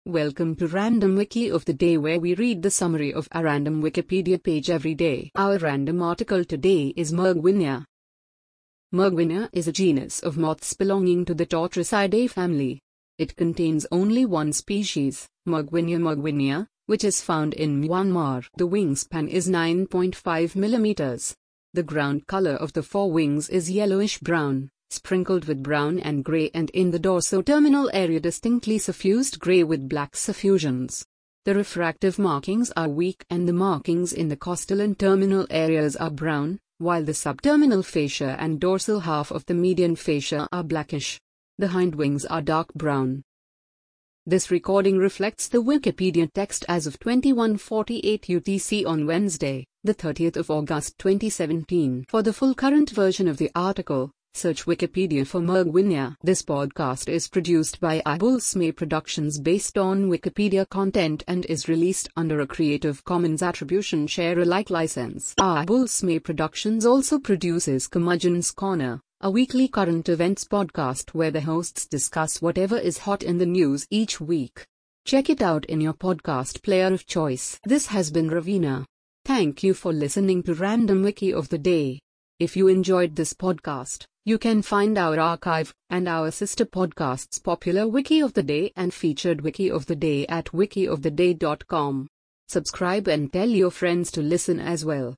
Welcome to Random Wiki of the Day, where we read the summary of a random Wikipedia page every day. Our random article today is Mergwinia. Mergwinia is a genus of moths belonging to the Tortricidae family. It contains only one species, Mergwinia mergwinia, which is found in Myanmar. The wingspan is 9.5 mm. The ground color of the forewings is yellowish-brown, sprinkled with brown and gray, and in the dorso-terminal area distinctly suffused gray with black suffusions. The refractive markings are weak and the markings in the costal and terminal areas are brown, while the subterminal fascia and dorsal half of the median fascia are blackish. The hindwings are dark brown. This recording reflects the Wikipedia text as of 21:48 UTC on Wednesday, the 30th of August 2017. For the full current version of the article, search Wikipedia for Mergwinia. This podcast is produced by Abulsme Productions based on Wikipedia content and is released under a Creative Commons Attribution Share Alike license. Abulsme Productions also produces Curmudgeon's Corner, a weekly current events podcast where the hosts discuss whatever is hot in the news each week. Check it out in your podcast player of choice. This has been Ravina. Thank you for listening to Random Wiki of the Day. If you enjoyed this podcast, you can find our archive and our sister podcasts Popular Wiki of the Day and Featured Wiki of the Day at wikioftheday.com. Subscribe and tell your friends to listen as well.